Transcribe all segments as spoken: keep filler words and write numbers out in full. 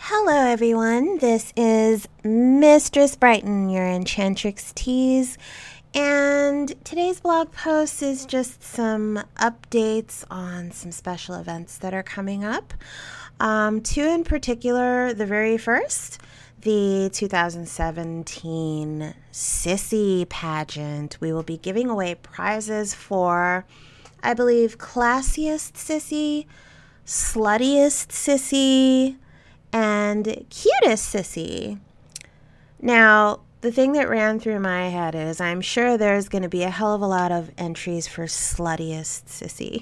Hello everyone, this is Mistress Brighton, your Enchantrix Tease, and today's blog post is just some updates on some special events that are coming up. Um, two in particular, the very first, the two thousand seventeen Sissy Pageant. We will be giving away prizes for, I believe, Classiest Sissy, Sluttiest Sissy, and Cutest Sissy. Now, the thing that ran through my head is I'm sure there's going to be a hell of a lot of entries for Sluttiest Sissy.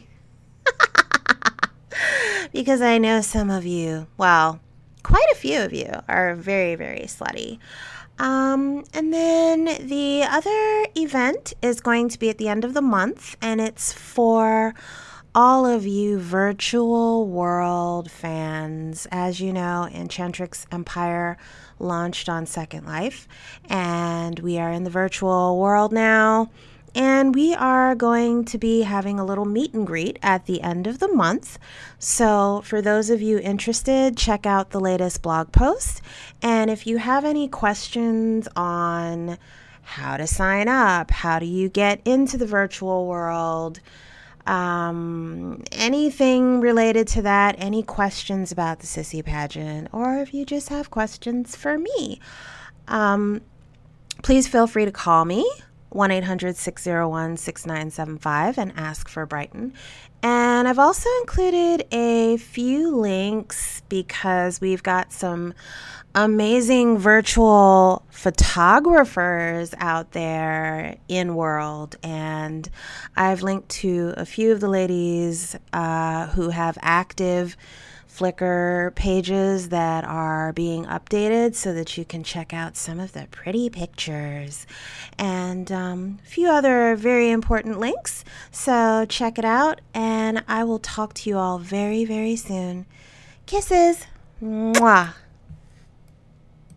Because I know some of you, well, quite a few of you are very, very slutty. Um, and then the other event is going to be at the end of the month, and it's for all of you virtual world fans. As you know, Enchantrix Empire launched on Second Life, and we are in the virtual world now, and we are going to be having a little meet and greet at the end of the month. So for those of you interested, check out the latest blog post, and if you have any questions on how to sign up, how do you get into the virtual world, Um, anything related to that, any questions about the Sissy Pageant, or if you just have questions for me, um, please feel free to call me, one eight hundred, six zero one, six nine seven five, and ask for Brighton. And I've also included a few links because we've got some amazing virtual photographers out there in world, and I've linked to a few of the ladies uh, who have active Flickr pages that are being updated so that you can check out some of the pretty pictures and um, a few other very important links. So check it out, and I will talk to you all very, very soon. Kisses. Mwah.